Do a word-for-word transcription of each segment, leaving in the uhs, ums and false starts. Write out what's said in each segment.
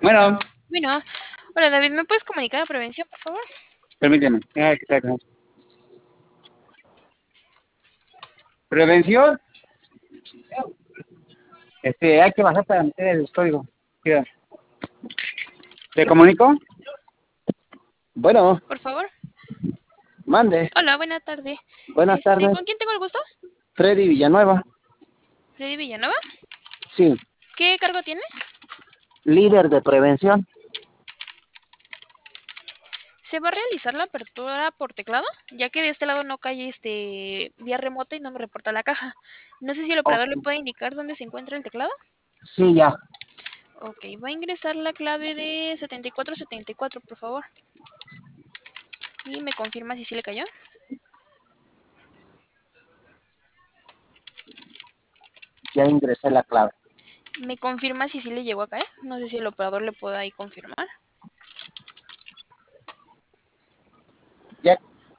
Bueno, Bueno, hola David, ¿me puedes comunicar a prevención, por favor? permíteme. Ay, qué tal. Prevención. Este, hay que bajar para meter el código. Mira. ¿Te comunico? Bueno, Por favor. mande. Hola, buena tarde. Buenas Este, tardes. ¿con quién tengo el gusto? Freddy Villanueva. Freddy Villanueva. Sí, ¿Qué cargo tienes? líder de prevención. ¿Se va a realizar la apertura por teclado? Ya que de este lado no cae este vía remota y no me reporta la caja. No sé si el Ok. operador le puede indicar dónde se encuentra el teclado. Sí, ya. Ok, va a ingresar la clave de setenta y cuatro setenta y cuatro, por favor. Y me confirma si sí le cayó. Ya ingresé la clave. Me confirma si sí le llegó a caer. No sé si el operador le puede ahí confirmar. Ya.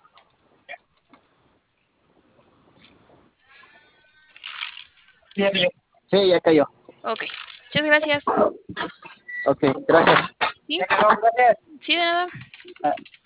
Sí, ya cayó. Ok, muchas gracias. Ok, gracias. ¿Sí? Ya quedó, gracias. Sí, de nada. Ah.